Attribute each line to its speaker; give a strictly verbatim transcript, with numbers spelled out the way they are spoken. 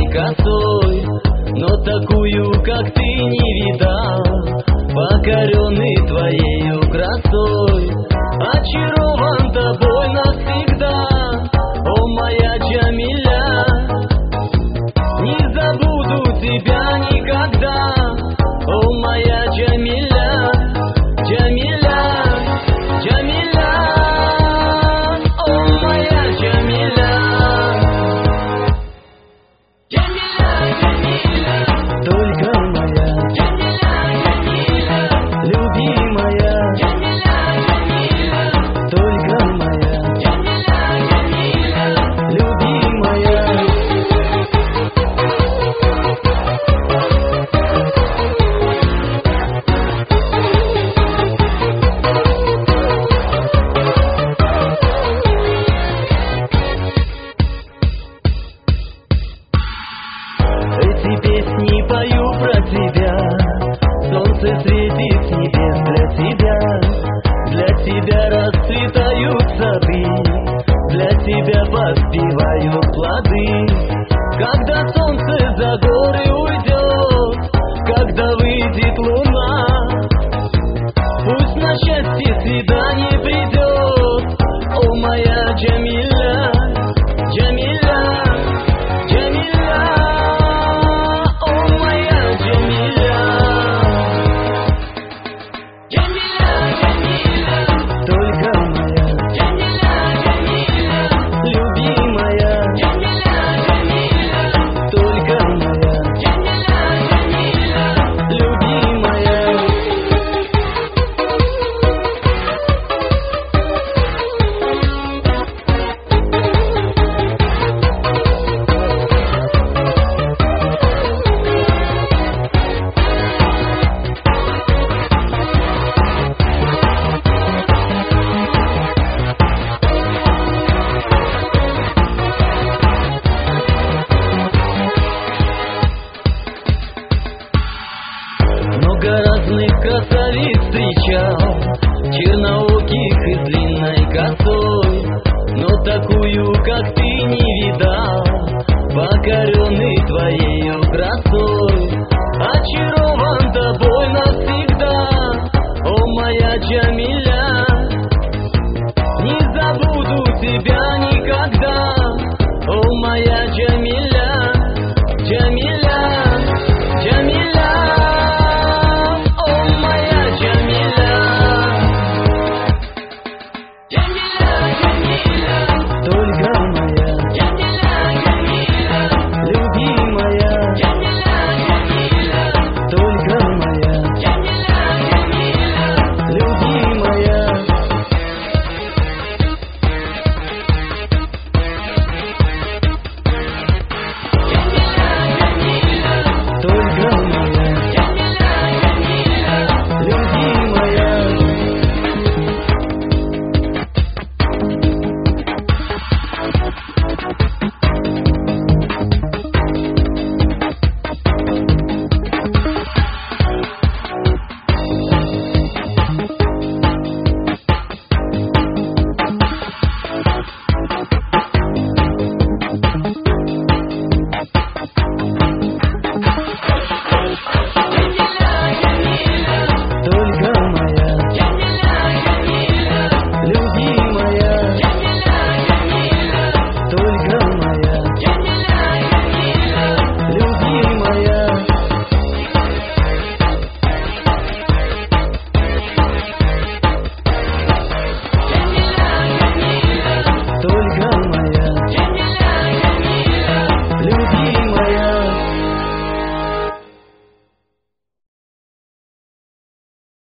Speaker 1: косой, но такую, как ты, не видал, покоренный твоею красой, очарован тобой навсегда, о моя Джамиля. Не забуду тебя никогда, о моя Джамиля, Джамиля, Джамиля, о моя Джамиля. Джамиля, Джамиля, только моя Джамиля, Джамиля, любимая Джамиля, Джамиля, только моя Джамиля, Джамиля, любимая. Эти песни пою про тебя, солнце светит с небес для тебя, для тебя расцветают сады, для тебя поспевают плоды. Когда солнце за горы уйдет, когда выйдет луна, пусть на счастье свидание придет, о моя Джамиля, Джамиля, Джамиля, о моя Джамиля. Джамиля, Джамиля, только моя Джамиля, Джамиля, любимая Джамиля, Джамиля, только моя Джамиля, Джамиля, любимая. Много разных красавиц встречал, чернооких и с длинной косой, но такую, как ты, не видал, покоренный твоей